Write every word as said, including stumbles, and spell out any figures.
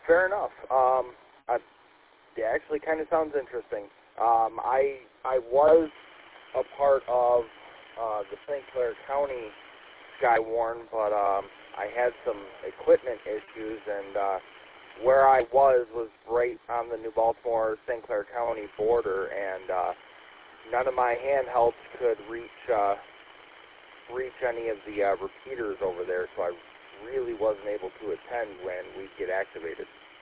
fair enough. Um, I, it actually kind of sounds interesting. Um, I I was a part of uh, the Saint Clair County Skywarn, but um, I had some equipment issues, and uh, where I was was right on the New Baltimore-Saint Clair County border, and uh, none of my handhelds could reach uh, reach any of the uh, repeaters over there, so I really wasn't able to attend when we get activated.